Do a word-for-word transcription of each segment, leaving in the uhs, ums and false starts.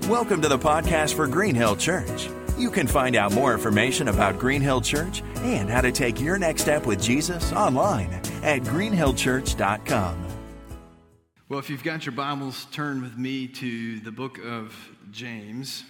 Welcome to the podcast for Green Hill Church. You can find out more information about Green Hill Church and how to take your next step with Jesus online at green hill church dot com. Well, if you've got your Bibles, turn with me to the book of James.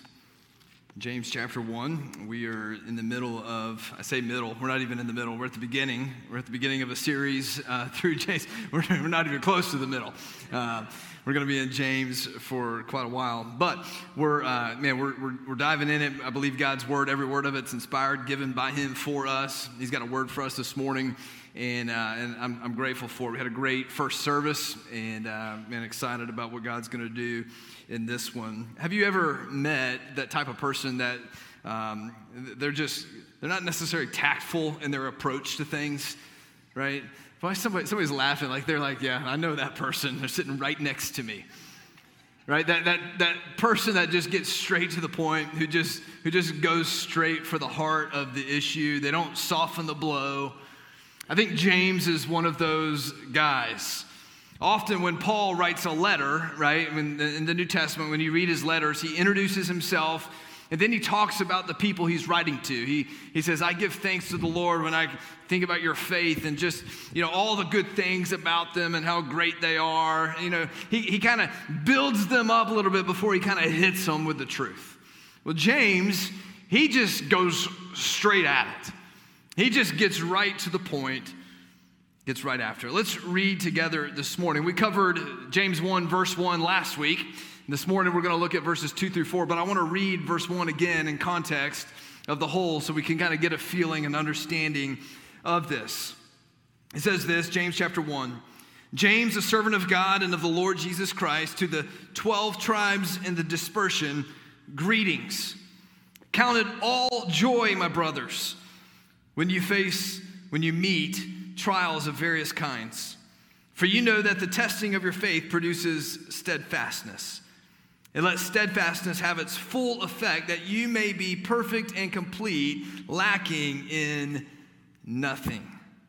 James chapter one. We are in the middle of, I say middle, we're not even in the middle. We're at the beginning. We're at the beginning of a series uh, through James. We're, we're not even close to the middle. Uh, we're going to be in James for quite a while. But we're, uh, man, we're, we're, we're diving in it. I believe God's word, every word of it's inspired, given by him for us. He's got a word for us this morning. And, uh, and I'm, I'm grateful for it. We had a great first service, and uh, man, excited about what God's going to do in this one. Have you ever met that type of person that um, they're just, they're not necessarily tactful in their approach to things, right? Why somebody, somebody's laughing, like they're like, yeah, I know that person. They're sitting right next to me, right? That that that person that just gets straight to the point, who just who just goes straight for the heart of the issue. They don't soften the blow. I think James is one of those guys. Often when Paul writes a letter, right, when, in the New Testament, when you read his letters, he introduces himself, and then he talks about the people he's writing to. He he says, I give thanks to the Lord when I think about your faith and just, you know, all the good things about them and how great they are. You know, he, he kind of builds them up a little bit before he kind of hits them with the truth. Well, James, he just goes straight at it. He just gets right to the point, gets right after it. Let's read together this morning. We covered James one, verse one last week. This morning we're going to look at verses two through four, but I want to read verse one again in context of the whole so we can kind of get a feeling and understanding of this. It says this, James chapter one. James, a servant of God and of the Lord Jesus Christ, to the twelve tribes in the dispersion, greetings. Count it all joy, my brothers, when you face, when you meet trials of various kinds. For you know that the testing of your faith produces steadfastness. And let steadfastness have its full effect, that you may be perfect and complete, lacking in nothing.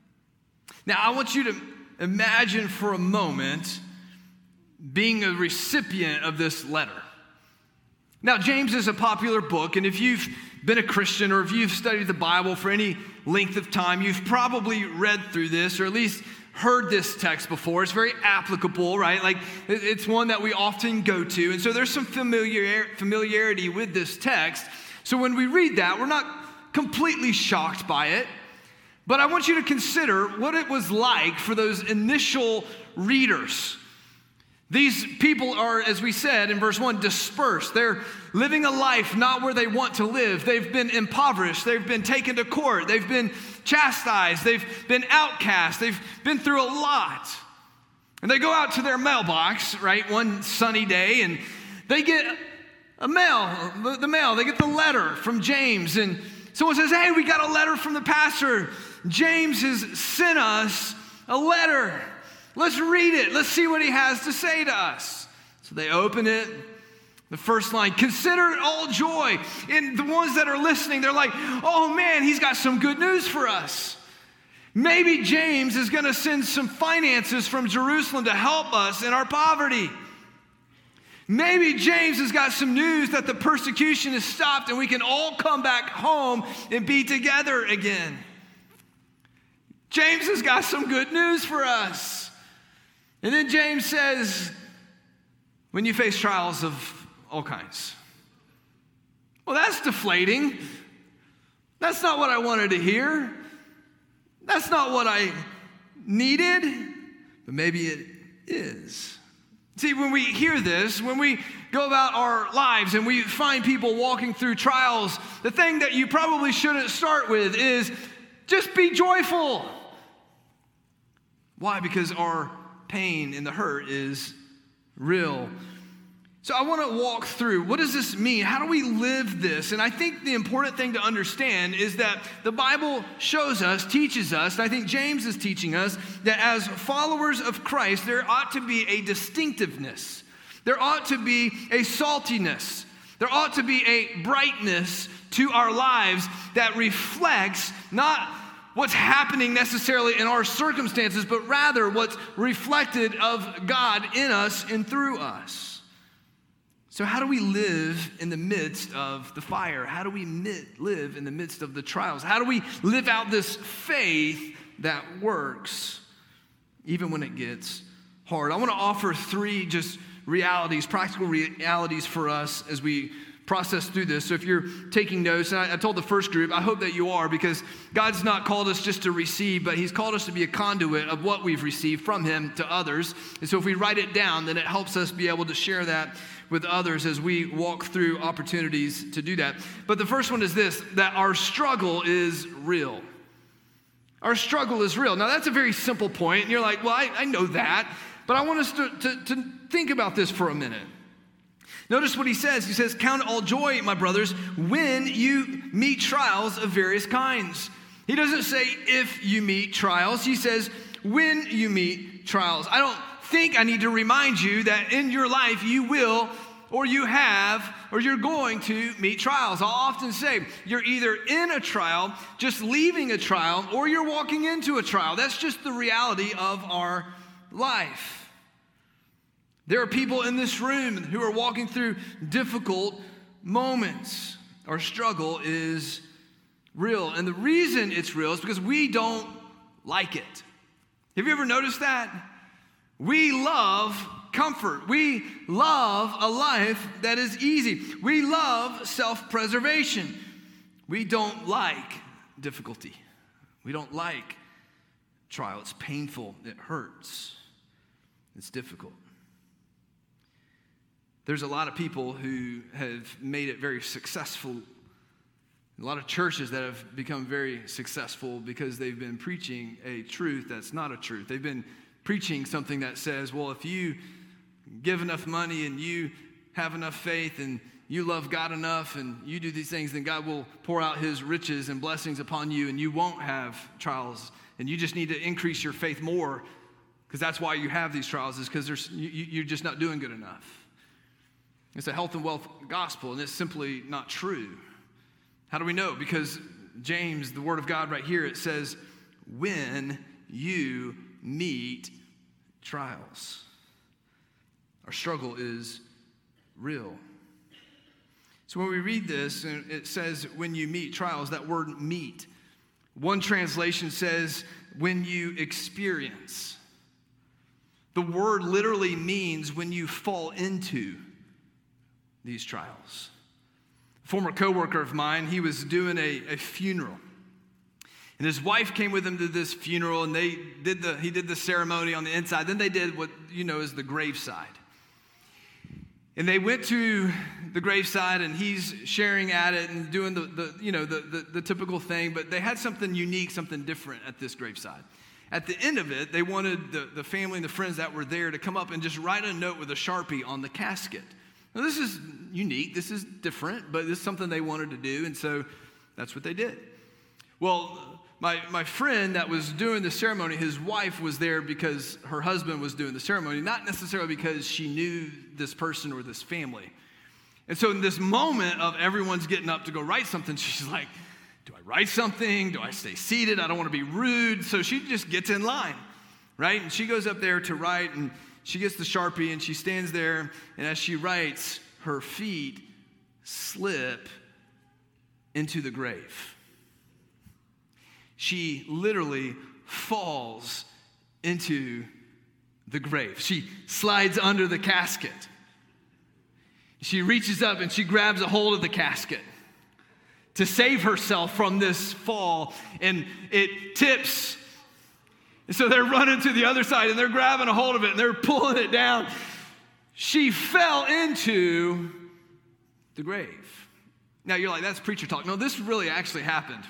Now, I want you to imagine for a moment being a recipient of this letter. Now, James is a popular book, and if you've been a Christian or if you've studied the Bible for any length of time, you've probably read through this or at least heard this text before. It's very applicable, right? Like, it's one that we often go to, and so there's some familiar, familiarity with this text. So when we read that, we're not completely shocked by it, but I want you to consider what it was like for those initial readers. These people are, as we said in verse one, dispersed. They're living a life not where they want to live. They've been impoverished. They've been taken to court. They've been chastised. They've been outcast. They've been through a lot. And they go out to their mailbox, right, one sunny day, and they get a mail, the, the mail. They get the letter from James. And someone says, hey, we got a letter from the pastor. James has sent us a letter. Let's read it. Let's see what he has to say to us. So they open it. The first line, consider it all joy. And the ones that are listening, they're like, oh man, he's got some good news for us. Maybe James is going to send some finances from Jerusalem to help us in our poverty. Maybe James has got some news that the persecution has stopped and we can all come back home and be together again. James has got some good news for us. And then James says, when you face trials of all kinds. Well, that's deflating. That's not what I wanted to hear. That's not what I needed, but maybe it is. See, when we hear this, when we go about our lives and we find people walking through trials, the thing that you probably shouldn't start with is just be joyful. Why? Because our pain and the hurt is real. So I want to walk through, what does this mean? How do we live this? And I think the important thing to understand is that the Bible shows us, teaches us, and I think James is teaching us, that as followers of Christ, there ought to be a distinctiveness. There ought to be a saltiness. There ought to be a brightness to our lives that reflects not what's happening necessarily in our circumstances, but rather what's reflected of God in us and through us. So how do we live in the midst of the fire? How do we live in the midst of the trials? How do we live out this faith that works even when it gets hard? I want to offer three just realities, practical realities for us as we process through this. So if you're taking notes, and I, I told the first group, I hope that you are, because God's not called us just to receive, but he's called us to be a conduit of what we've received from him to others. And so if we write it down, then it helps us be able to share that with others as we walk through opportunities to do that. But the first one is this, that our struggle is real. Our struggle is real. Now that's a very simple point, and you're like, well, I, I know that, but I want us to, to, to think about this for a minute. Notice what he says. He says, count it all joy, my brothers, when you meet trials of various kinds. He doesn't say if you meet trials. He says when you meet trials. I don't think I need to remind you that in your life you will, or you have, or you're going to meet trials. I'll often say you're either in a trial, just leaving a trial, or you're walking into a trial. That's just the reality of our life. There are people in this room who are walking through difficult moments. Our struggle is real. And the reason it's real is because we don't like it. Have you ever noticed that? We love comfort. We love a life that is easy. We love self-preservation. We don't like difficulty. We don't like trial. It's painful. It hurts. It's difficult. There's a lot of people who have made it very successful. A lot of churches that have become very successful because they've been preaching a truth that's not a truth. They've been preaching something that says, well, if you give enough money and you have enough faith and you love God enough and you do these things, then God will pour out his riches and blessings upon you and you won't have trials. And you just need to increase your faith more because that's why you have these trials, is because there's you, you're just not doing good enough. It's a health and wealth gospel, and it's simply not true. How do we know? Because James, the word of God right here, it says, when you meet trials. Our struggle is real. So when we read this, and it says, when you meet trials, that word meet. One translation says, when you experience. The word literally means when you fall into these trials. A former coworker of mine, he was doing a, a funeral. And his wife came with him to this funeral, and they did the he did the ceremony on the inside. Then they did what you know is the graveside. And they went to the graveside, and he's sharing at it and doing the, the you know the, the, the typical thing, but they had something unique, something different at this graveside. At the end of it, they wanted the, the family and the friends that were there to come up and just write a note with a Sharpie on the casket. Now, this is unique, this is different, but this is something they wanted to do, and so that's what they did. Well, my, my friend that was doing the ceremony, his wife was there because her husband was doing the ceremony, not necessarily because she knew this person or this family. And so in this moment of everyone's getting up to go write something, she's like, do I write something? Do I stay seated? I don't want to be rude. So she just gets in line, right? And she goes up there to write, and she gets the Sharpie, and she stands there, and as she writes, her feet slip into the grave. She literally falls into the grave. She slides under the casket. She reaches up, and she grabs a hold of the casket to save herself from this fall, and it tips. And so they're running to the other side, and they're grabbing a hold of it, and they're pulling it down. She fell into the grave. Now you're like, that's preacher talk. No, this really actually happened.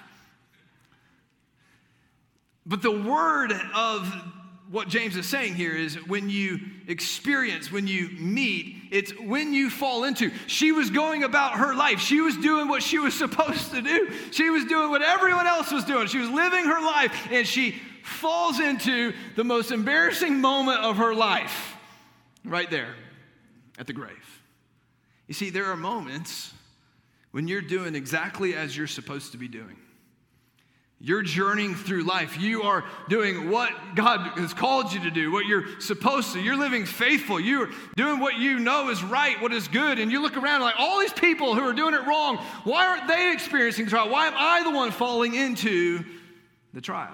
But the word of what James is saying here is when you experience, when you meet, it's when you fall into. She was going about her life. She was doing what she was supposed to do. She was doing what everyone else was doing. She was living her life, and she falls into the most embarrassing moment of her life right there at the grave. You see, there are moments when you're doing exactly as you're supposed to be doing. You're journeying through life. You are doing what God has called you to do, what you're supposed to. You're living faithful. You're doing what you know is right, what is good. And you look around like all these people who are doing it wrong, why aren't they experiencing the trial? Why am I the one falling into the trial?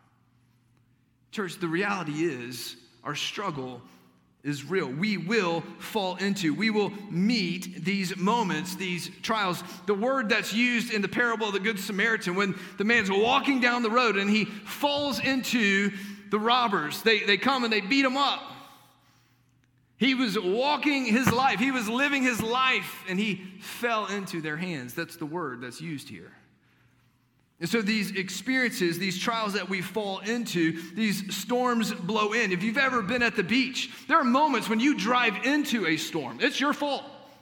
Church, the reality is our struggle is real. We will fall into, we will meet these moments, these trials. The word that's used in the parable of the Good Samaritan, when the man's walking down the road and he falls into the robbers, they, they come and they beat him up. He was walking his life, he was living his life, and he fell into their hands. That's the word that's used here. And so these experiences, these trials that we fall into, these storms blow in. If you've ever been at the beach, there are moments when you drive into a storm. It's your fault.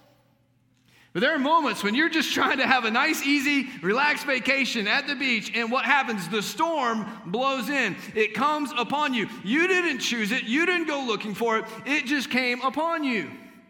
But there are moments when you're just trying to have a nice, easy, relaxed vacation at the beach, and what happens? The storm blows in. It comes upon you. You didn't choose it. You didn't go looking for it. It just came upon you.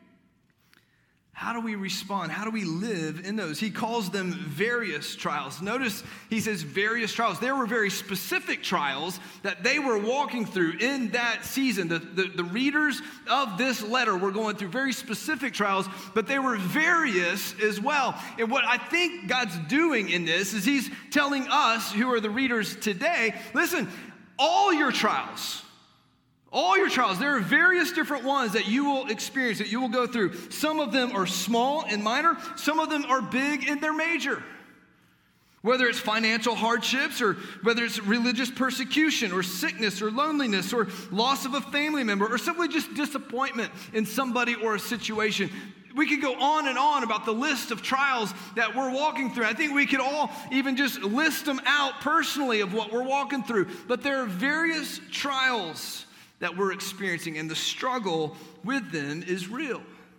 How do we respond? How do we live in those? He calls them various trials. Notice he says various trials. There were very specific trials that they were walking through in that season. The, the, the readers of this letter were going through very specific trials, but they were various as well. And what I think God's doing in this is he's telling us, who are the readers today, listen, all your trials, All your trials, there are various different ones that you will experience, that you will go through. Some of them are small and minor. Some of them are big and they're major. Whether it's financial hardships or whether it's religious persecution or sickness or loneliness or loss of a family member or simply just disappointment in somebody or a situation. We could go on and on about the list of trials that we're walking through. I think we could all even just list them out personally of what we're walking through. But there are various trials that we're experiencing, and the struggle with them is real.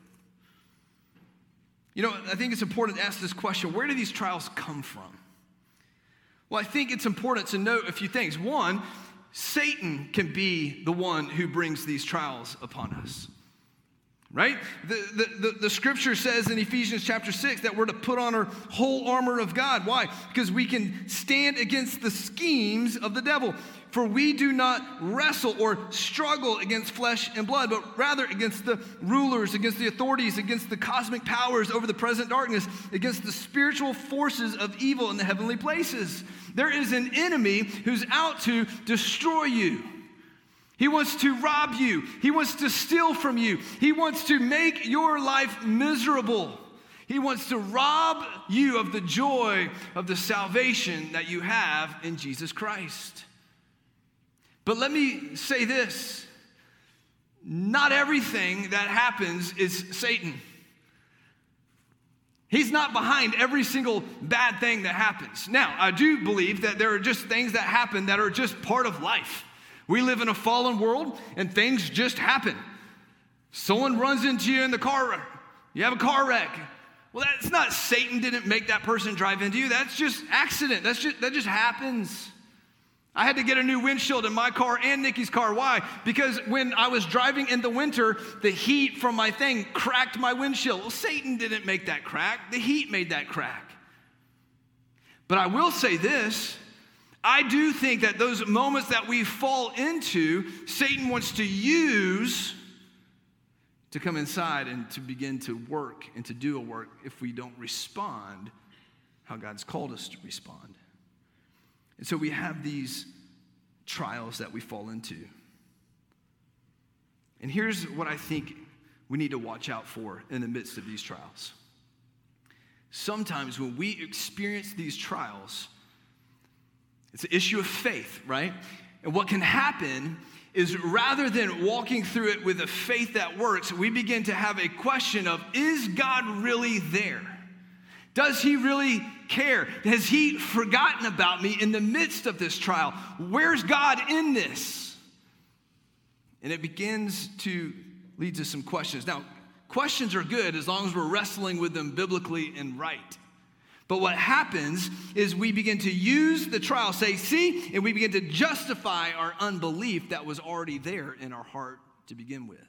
You know, I think it's important to ask this question: where do these trials come from? Well, I think it's important to note a few things. One, Satan can be the one who brings these trials upon us. Right? The, the, the, the scripture says in Ephesians chapter six that we're to put on our whole armor of God. Why? Because we can stand against the schemes of the devil. For we do not wrestle or struggle against flesh and blood, but rather against the rulers, against the authorities, against the cosmic powers over the present darkness, against the spiritual forces of evil in the heavenly places. There is an enemy who's out to destroy you. He wants to rob you. He wants to steal from you. He wants to make your life miserable. He wants to rob you of the joy of the salvation that you have in Jesus Christ. But let me say this: not everything that happens is Satan. He's not behind every single bad thing that happens. Now, I do believe that there are just things that happen that are just part of life. We live in a fallen world, and things just happen. Someone runs into you in the car. You have a car wreck. Well, that's not Satan didn't make that person drive into you. That's just accident. That's just, that just happens. I had to get a new windshield in my car and Nikki's car. Why? Because when I was driving in the winter, the heat from my thing cracked my windshield. Well, Satan didn't make that crack. The heat made that crack. But I will say this: I do think that those moments that we fall into, Satan wants to use to come inside and to begin to work and to do a work if we don't respond how God's called us to respond. And so we have these trials that we fall into. And here's what I think we need to watch out for in the midst of these trials. Sometimes when we experience these trials, it's an issue of faith, right? And what can happen is rather than walking through it with a faith that works, we begin to have a question of, is God really there? Does he really care? Has he forgotten about me in the midst of this trial? Where's God in this? And it begins to lead to some questions. Now, questions are good as long as we're wrestling with them biblically and right. But what happens is we begin to use the trial, say, see, and we begin to justify our unbelief that was already there in our heart to begin with.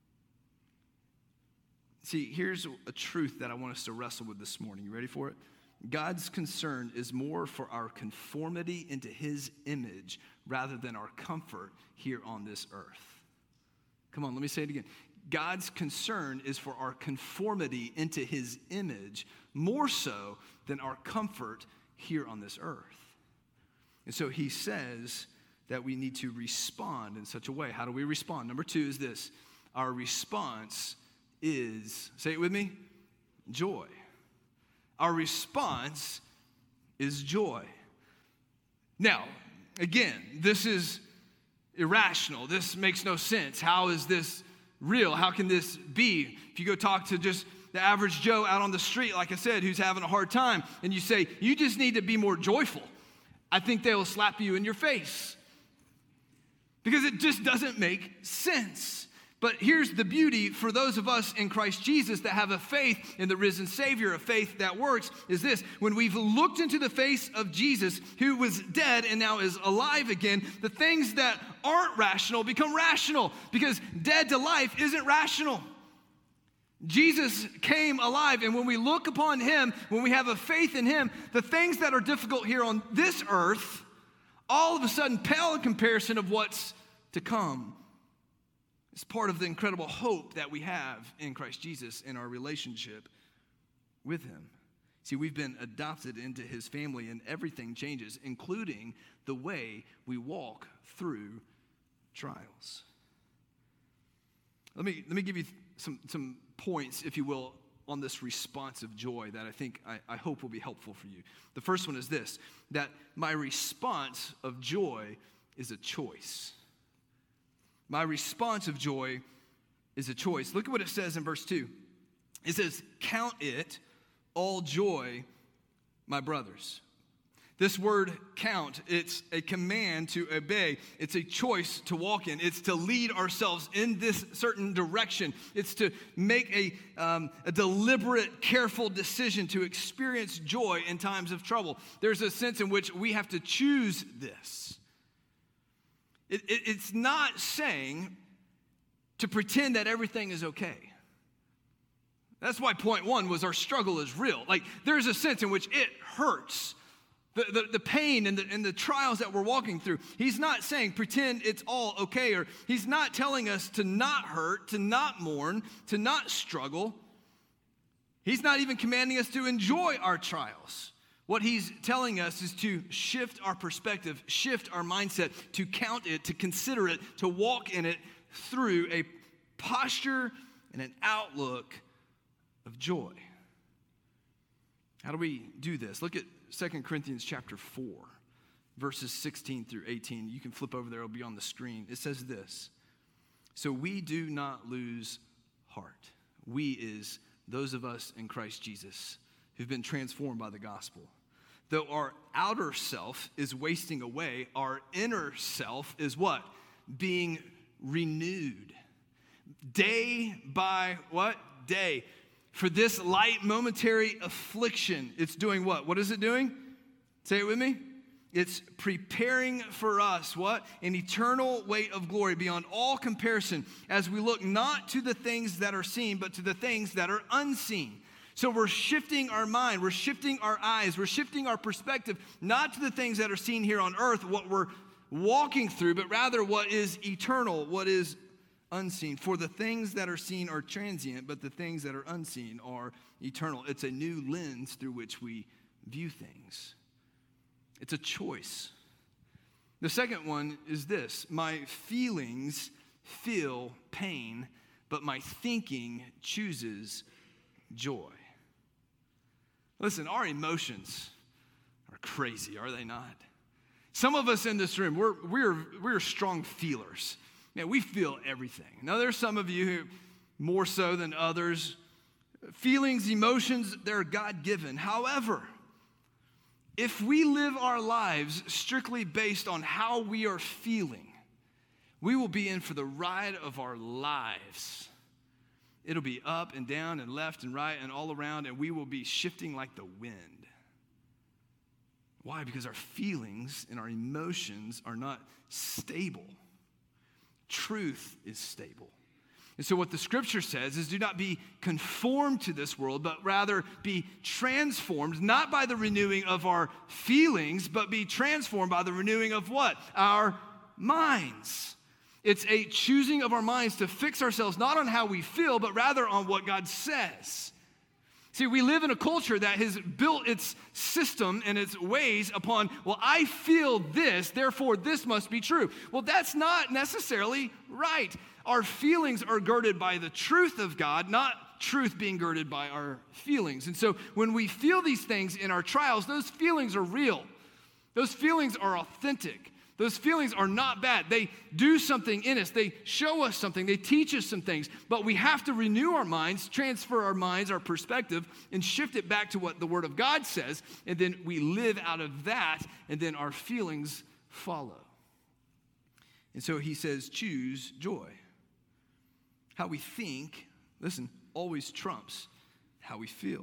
See, here's a truth that I want us to wrestle with this morning. You ready for it? God's concern is more for our conformity into his image rather than our comfort here on this earth. Come on, let me say it again. God's concern is for our conformity into his image more so than our comfort here on this earth. And so he says that we need to respond in such a way. How do we respond? Number two is this. Our response is, say it with me, joy. Our response is joy. Now, again, this is irrational. This makes no sense. How is this real? How can this be? If you go talk to just the average Joe out on the street, like I said, who's having a hard time, and you say, you just need to be more joyful, I think they will slap you in your face. Because it just doesn't make sense. But here's the beauty for those of us in Christ Jesus that have a faith in the risen Savior, a faith that works, is this. When we've looked into the face of Jesus, who was dead and now is alive again, the things that aren't rational become rational, because dead to life isn't rational. Jesus came alive, and when we look upon him, when we have a faith in him, the things that are difficult here on this earth all of a sudden pale in comparison of what's to come. It's part of the incredible hope that we have in Christ Jesus in our relationship with him. See, we've been adopted into his family, and everything changes, including the way we walk through trials. Let me, let me give you some, some points, if you will, on this responsive joy that I think, I, I hope will be helpful for you. The first one is this, that my response of joy is a choice. My response of joy is a choice. Look at what it says in verse two. It says, count it all joy, my brothers. This word count, it's a command to obey. It's a choice to walk in. It's to lead ourselves in this certain direction. It's to make a, um, a deliberate, careful decision to experience joy in times of trouble. There's a sense in which we have to choose this. It, it, it's not saying to pretend that everything is okay. That's why point one was our struggle is real. Like, there's a sense in which it hurts. The, the, the pain and the, and the trials that we're walking through. He's not saying pretend it's all okay, or he's not telling us to not hurt, to not mourn, to not struggle. He's not even commanding us to enjoy our trials. What he's telling us is to shift our perspective, shift our mindset, to count it, to consider it, to walk in it through a posture and an outlook of joy. How do we do this? Look at Second Corinthians chapter four, verses sixteen through eighteen. You can flip over there, it'll be on the screen. It says this, so we do not lose heart. We is those of us in Christ Jesus who've been transformed by the gospel. Though our outer self is wasting away, our inner self is what? Being renewed. Day by what? Day. For this light momentary affliction, it's doing what? What is it doing? Say it with me. It's preparing for us, what? An eternal weight of glory beyond all comparison as we look not to the things that are seen, but to the things that are unseen. So we're shifting our mind, we're shifting our eyes, we're shifting our perspective, not to the things that are seen here on earth, what we're walking through, but rather what is eternal, what is unseen. For the things that are seen are transient, but the things that are unseen are eternal. It's a new lens through which we view things. It's a choice. The second one is this: my feelings feel pain, but my thinking chooses joy. Listen, our emotions are crazy, are they not? Some of us in this room, we're we're we're strong feelers. Man, we feel everything. Now, there's some of you who, more so than others, feelings, emotions, they're God-given. However, if we live our lives strictly based on how we are feeling, we will be in for the ride of our lives. It'll be up and down and left and right and all around, and we will be shifting like the wind. Why? Because our feelings and our emotions are not stable. Truth is stable. And so what the scripture says is do not be conformed to this world, but rather be transformed, not by the renewing of our feelings, but be transformed by the renewing of what? Our minds. It's a choosing of our minds to fix ourselves not on how we feel, but rather on what God says. See, we live in a culture that has built its system and its ways upon, well, I feel this, therefore this must be true. Well, that's not necessarily right. Our feelings are girded by the truth of God, not truth being girded by our feelings. And so when we feel these things in our trials, those feelings are real. Those feelings are authentic. Those feelings are not bad. They do something in us. They show us something. They teach us some things. But we have to renew our minds, transfer our minds, our perspective, and shift it back to what the Word of God says. And then we live out of that, and then our feelings follow. And so he says, choose joy. How we think, listen, always trumps how we feel.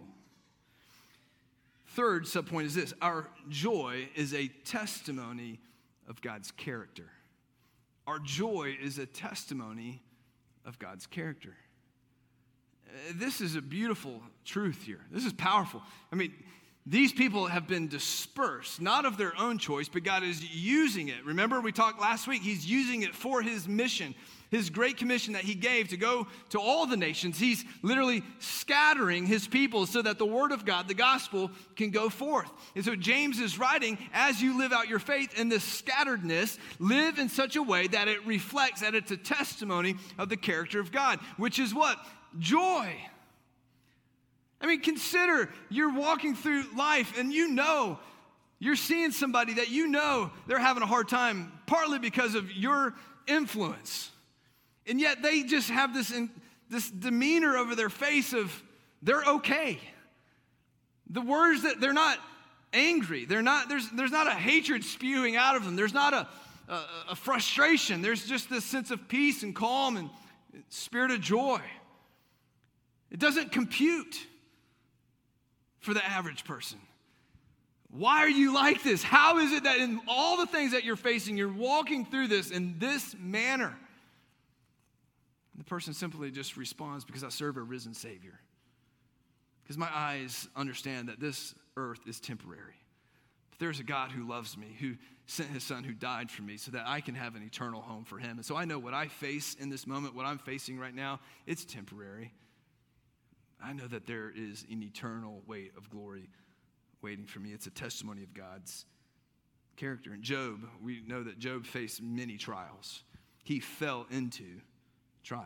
Third subpoint is this: our joy is a testimony of God's character. Our joy is a testimony of God's character. This is a beautiful truth here. This is powerful. I mean, these people have been dispersed, not of their own choice, but God is using it. Remember, we talked last week, he's using it for his mission, his great commission that he gave to go to all the nations. He's literally scattering his people so that the word of God, the gospel, can go forth. And so James is writing, as you live out your faith in this scatteredness, live in such a way that it reflects, that it's a testimony of the character of God, which is what? Joy. I mean, consider you're walking through life and you know, you're seeing somebody that you know they're having a hard time, partly because of your influence. And yet they just have this, in, this demeanor over their face of they're okay. The words that they're not angry. They're not, there's, there's not a hatred spewing out of them. There's not a, a, a frustration. There's just this sense of peace and calm and spirit of joy. It doesn't compute for the average person. Why are you like this? How is it that in all the things that you're facing, you're walking through this in this manner? The person simply just responds, because I serve a risen Savior. Because my eyes understand that this earth is temporary. But there's a God who loves me, who sent his son, who died for me, so that I can have an eternal home for him. And so I know what I face in this moment, what I'm facing right now, it's temporary. I know that there is an eternal weight of glory waiting for me. It's a testimony of God's character. And Job, we know that Job faced many trials. He fell into trial.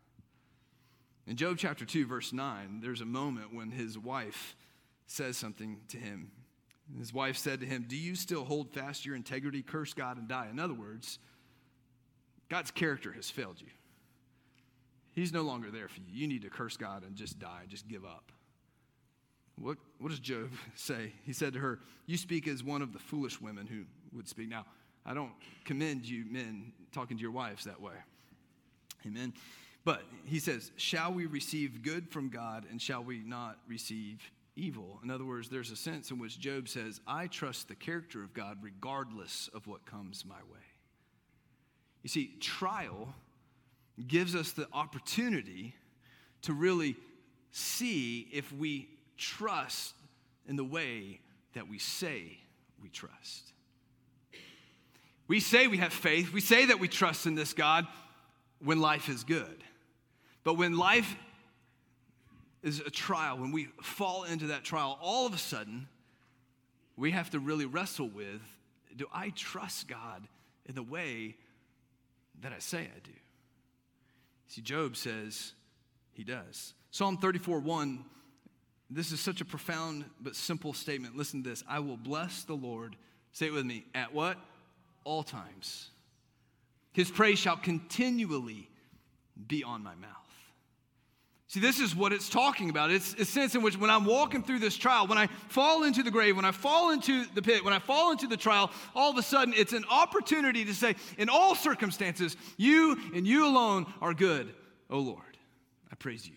In Job chapter two, verse nine, there's a moment when his wife says something to him. His wife said to him, "Do you still hold fast your integrity? Curse God and die." In other words, God's character has failed you. He's no longer there for you. You need to curse God and just die, just give up. What, what does Job say? He said to her, "You speak as one of the foolish women who would speak." Now, I don't commend you men talking to your wives that way. Amen. But he says, "Shall we receive good from God, and shall we not receive evil?" In other words, there's a sense in which Job says, I trust the character of God regardless of what comes my way. You see, trial gives us the opportunity to really see if we trust in the way that we say we trust. We say we have faith. We say that we trust in this God when life is good. But when life is a trial, when we fall into that trial, all of a sudden, we have to really wrestle with, do I trust God in the way that I say I do? See, Job says he does. Psalm thirty-four one, this is such a profound but simple statement. Listen to this. I will bless the Lord, say it with me, at what? All times. His praise shall continually be on my mouth. See, this is what it's talking about. It's a sense in which when I'm walking through this trial, when I fall into the grave, when I fall into the pit, when I fall into the trial, all of a sudden it's an opportunity to say, in all circumstances, you and you alone are good, O Lord. I praise you.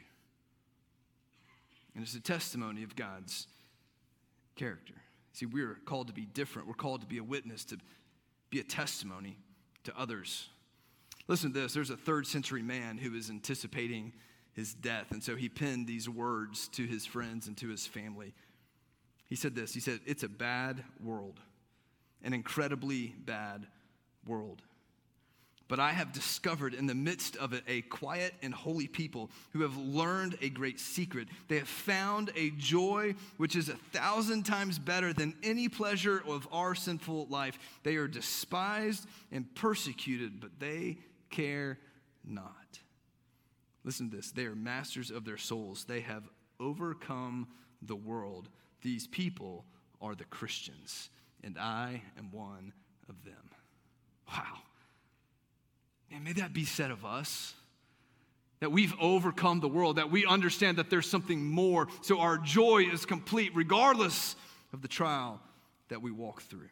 And it's a testimony of God's character. See, we're called to be different. We're called to be a witness, to be a testimony to others. Listen to this. There's a third century man who was anticipating his death, and so he penned these words to his friends and to his family. He said this. He said, "It's a bad world, an incredibly bad world. But I have discovered in the midst of it a quiet and holy people who have learned a great secret. They have found a joy which is a thousand times better than any pleasure of our sinful life. They are despised and persecuted, but they care not." Listen to this. They are masters of their souls. They have overcome the world. These people are the Christians, and I am one of them. Wow. And may that be said of us, that we've overcome the world, that we understand that there's something more, so our joy is complete regardless of the trial that we walk through.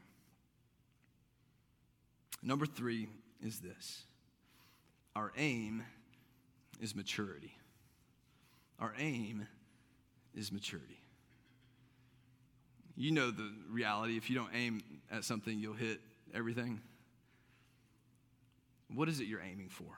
Number three is this. Our aim is maturity. Our aim is maturity. You know the reality. If you don't aim at something, you'll hit everything. What is it you're aiming for?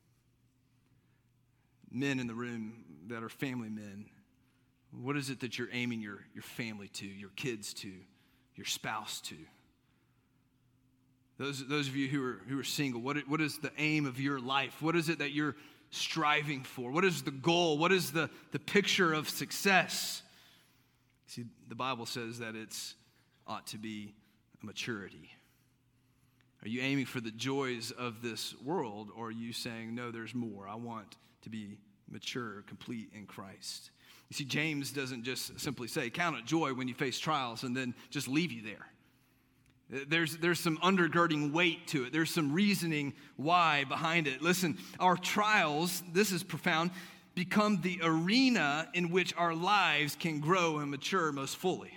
Men in the room that are family men, what is it that you're aiming your, your family to, your kids to, your spouse to? Those, those of you who are, who are single, what, what is the aim of your life? What is it that you're striving for? What is the goal? What is the, the picture of success? See, the Bible says that it's ought to be a maturity. Are you aiming for the joys of this world, or are you saying, no, there's more? I want to be mature, complete in Christ. You see, James doesn't just simply say, count it joy when you face trials, and then just leave you there. There's, there's some undergirding weight to it. There's some reasoning why behind it. Listen, our trials, this is profound, become the arena in which our lives can grow and mature most fully.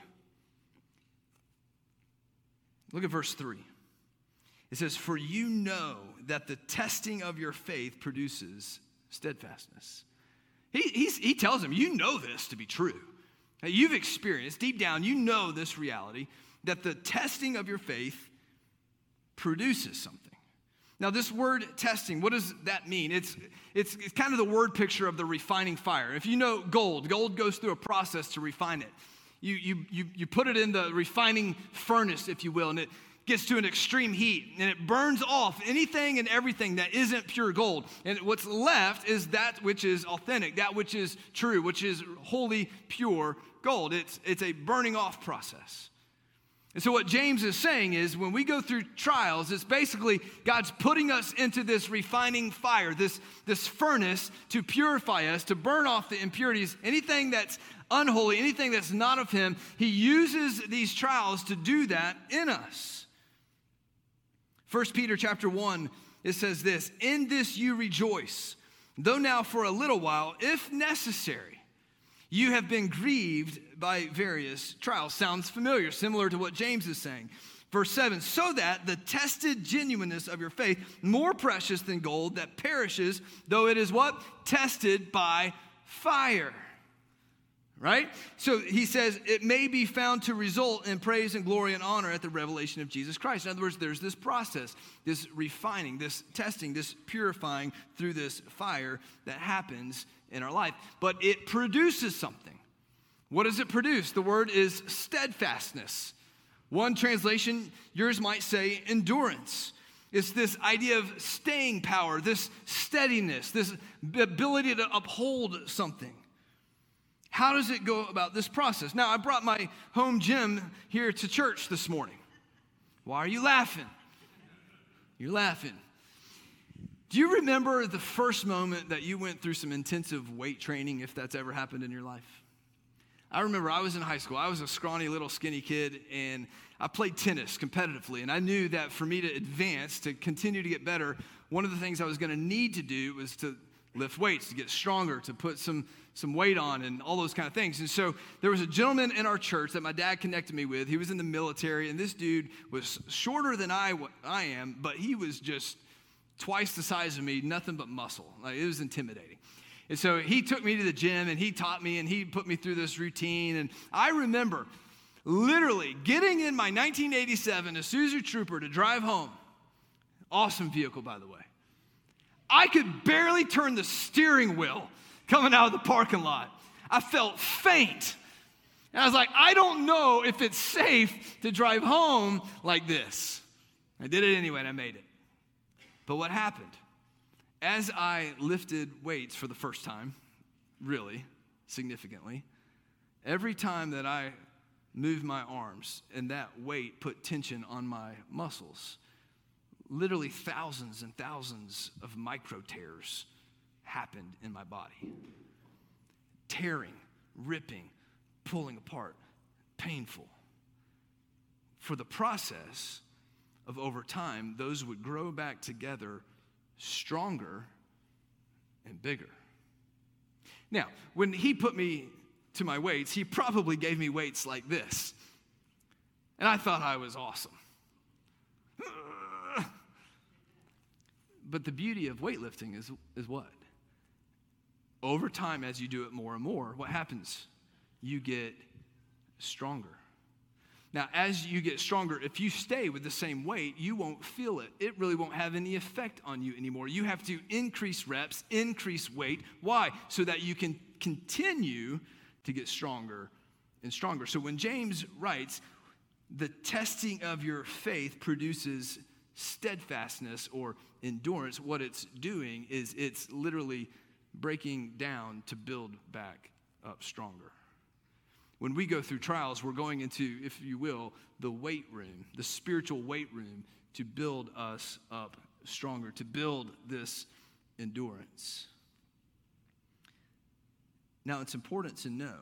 Look at verse three. It says, "For you know that the testing of your faith produces steadfastness." He, he's, he tells him, you know this to be true. Now, you've experienced, deep down, you know this reality, that the testing of your faith produces something. Now, this word testing, what does that mean? It's, it's, it's kind of the word picture of the refining fire. If you know gold, gold goes through a process to refine it. You, you, you, you put it in the refining furnace, if you will, and it gets to an extreme heat, and it burns off anything and everything that isn't pure gold. And what's left is that which is authentic, that which is true, which is wholly pure gold. It's, it's a burning off process. And so what James is saying is when we go through trials, it's basically God's putting us into this refining fire, this, this furnace to purify us, to burn off the impurities, anything that's unholy, anything that's not of him. He uses these trials to do that in us. First Peter chapter one, it says this, "In this you rejoice, though now for a little while, if necessary, you have been grieved by various trials." Sounds familiar, similar to what James is saying. Verse seven, "So that the tested genuineness of your faith, more precious than gold that perishes, though it is" what? "Tested by fire." Right? So he says, "it may be found to result in praise and glory and honor at the revelation of Jesus Christ." In other words, there's this process, this refining, this testing, this purifying through this fire that happens in our life. But it produces something. What does it produce? The word is steadfastness. One translation, yours might say endurance. It's this idea of staying power, this steadiness, this ability to uphold something. How does it go about this process? Now, I brought my home gym here to church this morning. Why are you laughing? You're laughing. Do you remember the first moment that you went through some intensive weight training, if that's ever happened in your life? I remember I was in high school. I was a scrawny little skinny kid, and I played tennis competitively. And I knew that for me to advance, to continue to get better, one of the things I was going to need to do was to lift weights, to get stronger, to put some, some weight on and all those kind of things. And so there was a gentleman in our church that my dad connected me with. He was in the military, and this dude was shorter than I, I am, but he was just twice the size of me, nothing but muscle. Like, it was intimidating. And so he took me to the gym, and he taught me, and he put me through this routine. And I remember literally getting in my nineteen eighty-seven Isuzu Trooper to drive home. Awesome vehicle, by the way. I could barely turn the steering wheel coming out of the parking lot. I felt faint. And I was like, I don't know if it's safe to drive home like this. I did it anyway, and I made it. But what happened? As I lifted weights for the first time, really significantly, every time that I moved my arms and that weight put tension on my muscles, literally thousands and thousands of micro tears happened in my body. Tearing, ripping, pulling apart, painful. For the process of over time, those would grow back together stronger and bigger. Now, when he put me to my weights, he probably gave me weights like this. And I thought I was awesome. But the beauty of weightlifting is, is what? Over time, as you do it more and more, what happens? You get stronger. Now, as you get stronger, if you stay with the same weight, you won't feel it. It really won't have any effect on you anymore. You have to increase reps, increase weight. Why? So that you can continue to get stronger and stronger. So when James writes, the testing of your faith produces steadfastness or endurance, what it's doing is it's literally breaking down to build back up stronger. When we go through trials, we're going into, if you will, the weight room, the spiritual weight room to build us up stronger, to build this endurance. Now, it's important to know.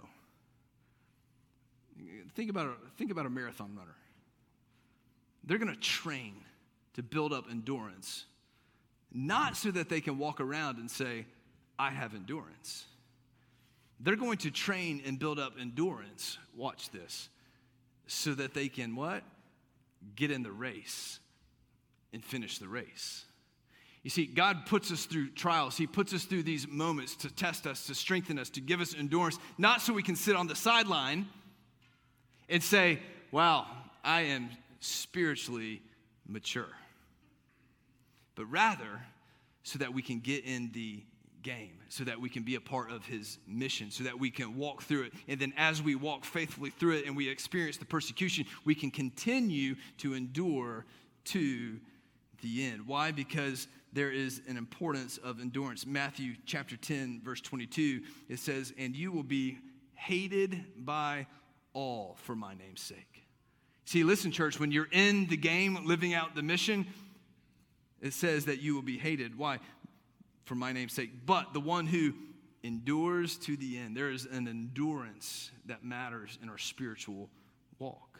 Think about a, think about a marathon runner. They're going to train to build up endurance, not so that they can walk around and say, I have endurance. They're going to train and build up endurance, watch this, so that they can what? Get in the race and finish the race. You see, God puts us through trials. He puts us through these moments to test us, to strengthen us, to give us endurance, not so we can sit on the sideline and say, wow, I am spiritually mature. But rather, so that we can get in the game, so that we can be a part of his mission, so that we can walk through it. And then as we walk faithfully through it and we experience the persecution, we can continue to endure to the end. Why? Because there is an importance of endurance. Matthew chapter ten, verse twenty-two, it says, and you will be hated by all for my name's sake. See, listen, church, when you're in the game, living out the mission, it says that you will be hated. Why? For my name's sake. But the one who endures to the end, there is an endurance that matters in our spiritual walk.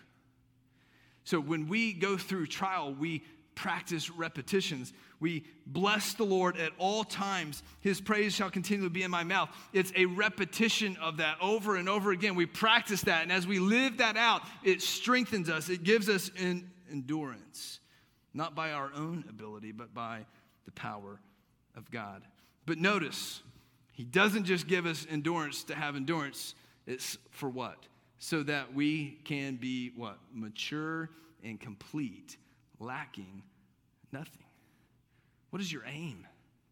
So when we go through trial, we practice repetitions. We bless the Lord at all times. His praise shall continually be in my mouth. It's a repetition of that over and over again. We practice that, and as we live that out, it strengthens us. It gives us an endurance, not by our own ability, but by the power of God. But notice, he doesn't just give us endurance to have endurance. It's for what? So that we can be what? Mature and complete, lacking nothing. What is your aim?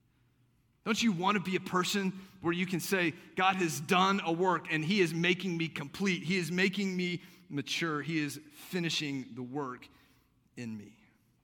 Don't you want to be a person where you can say, God has done a work and he is making me complete. He is making me mature. He is finishing the work in me.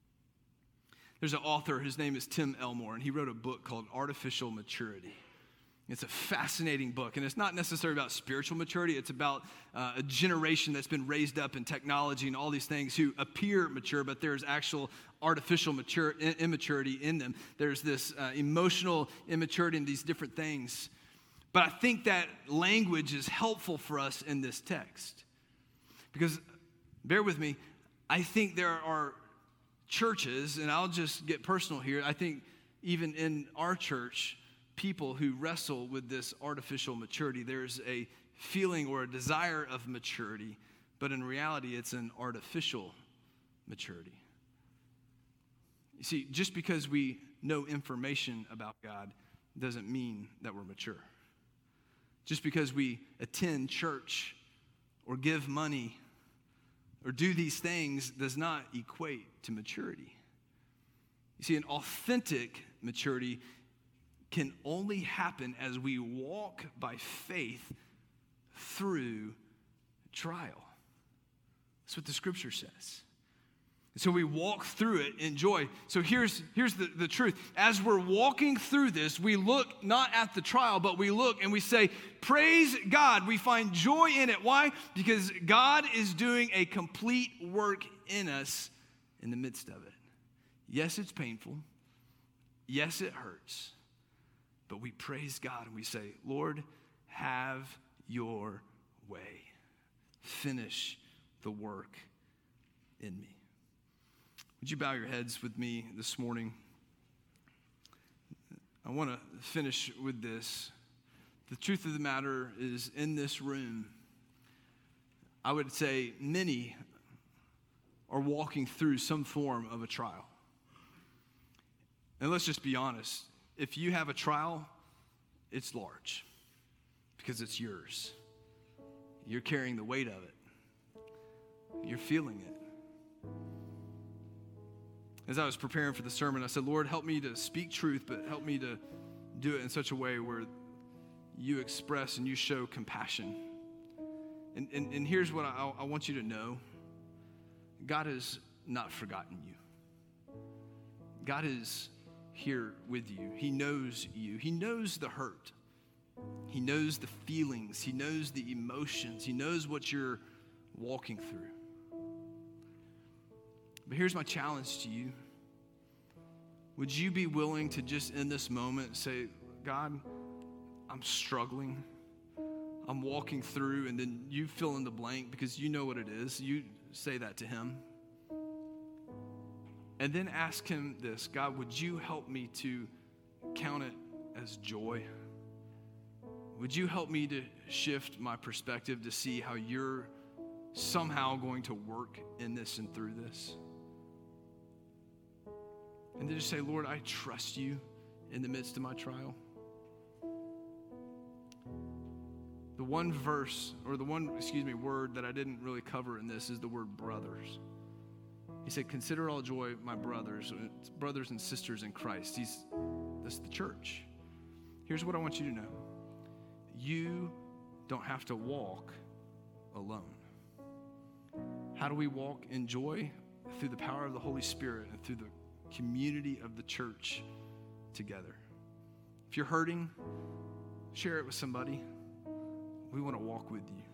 There's an author, his name is Tim Elmore, and he wrote a book called Artificial Maturity. It's a fascinating book, and it's not necessarily about spiritual maturity. It's about uh, a generation that's been raised up in technology and all these things who appear mature, but there's actual artificial mature, immaturity in them. There's this uh, emotional immaturity and these different things. But I think that language is helpful for us in this text. Because, bear with me, I think there are churches, and I'll just get personal here, I think even in our church, people who wrestle with this artificial maturity. There's a feeling or a desire of maturity, but in reality, it's an artificial maturity. You see, just because we know information about God doesn't mean that we're mature. Just because we attend church or give money or do these things does not equate to maturity. You see, an authentic maturity can only happen as we walk by faith through trial. That's what the scripture says. So we walk through it in joy. So here's, here's the, the truth. As we're walking through this, we look not at the trial, but we look and we say, praise God. We find joy in it. Why? Because God is doing a complete work in us in the midst of it. Yes, it's painful. Yes, it hurts. But we praise God and we say, Lord, have your way. Finish the work in me. Would you bow your heads with me this morning? I want to finish with this. The truth of the matter is, in this room, I would say many are walking through some form of a trial. And let's just be honest. If you have a trial, it's large because it's yours. You're carrying the weight of it. You're feeling it. As I was preparing for the sermon, I said, Lord, help me to speak truth, but help me to do it in such a way where you express and you show compassion. And, and, and here's what I, I want you to know. God has not forgotten you. God is here with you. He knows you. He knows the hurt. He knows the feelings. He knows the emotions. He knows what you're walking through. But here's my challenge to you. Would you be willing to just in this moment say, God, I'm struggling. I'm walking through, and then you fill in the blank because you know what it is. You say that to him. And then ask him this, God, would you help me to count it as joy? Would you help me to shift my perspective to see how you're somehow going to work in this and through this? And then just say, Lord, I trust you in the midst of my trial. The one verse, or the one, excuse me, word that I didn't really cover in this is the word brothers. He said, consider all joy, my brothers, brothers and sisters in Christ. He's, that's the church. Here's what I want you to know. You don't have to walk alone. How do we walk in joy? Through the power of the Holy Spirit and through the community of the church together. If you're hurting, share it with somebody. We want to walk with you.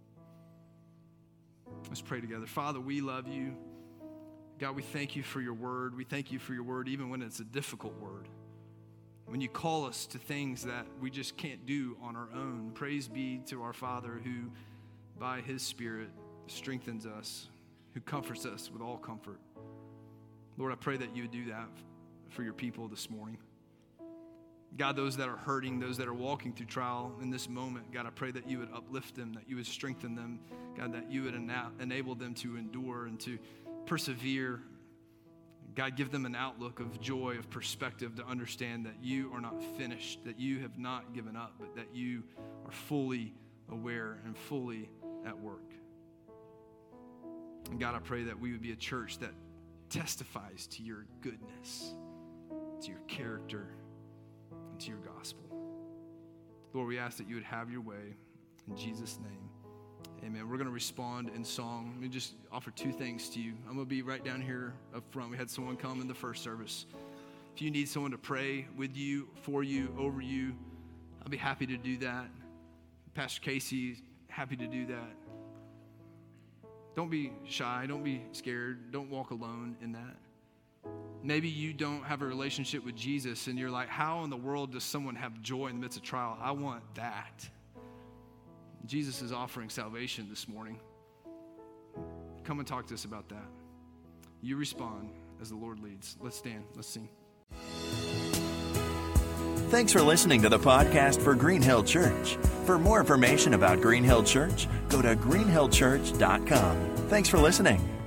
Let's pray together. Father, we love you. God, we thank you for your word. We thank you for your word even when it's a difficult word. When you call us to things that we just can't do on our own. Praise be to our Father who, by his Spirit, strengthens us, who comforts us with all comfort. Lord, I pray that you would do that for your people this morning. God, those that are hurting, those that are walking through trial in this moment, God, I pray that you would uplift them, that you would strengthen them, God, that you would ena- enable them to endure and to persevere. God, give them an outlook of joy, of perspective to understand that you are not finished, that you have not given up, but that you are fully aware and fully at work. And God, I pray that we would be a church that testifies to your goodness, to your character, and to your gospel. Lord, we ask that you would have your way. In Jesus' name, amen. We're going to respond in song. Let me just offer two things to you. I'm going to be right down here up front. We had someone come in the first service. If you need someone to pray with you, for you, over you, I'll be happy to do that. Pastor Casey, happy to do that. Don't be shy. Don't be scared. Don't walk alone in that. Maybe you don't have a relationship with Jesus and you're like, how in the world does someone have joy in the midst of trial? I want that. Jesus is offering salvation this morning. Come and talk to us about that. You respond as the Lord leads. Let's stand. Let's sing. Thanks for listening to the podcast for Green Hill Church. For more information about Green Hill Church, go to green hill church dot com. Thanks for listening.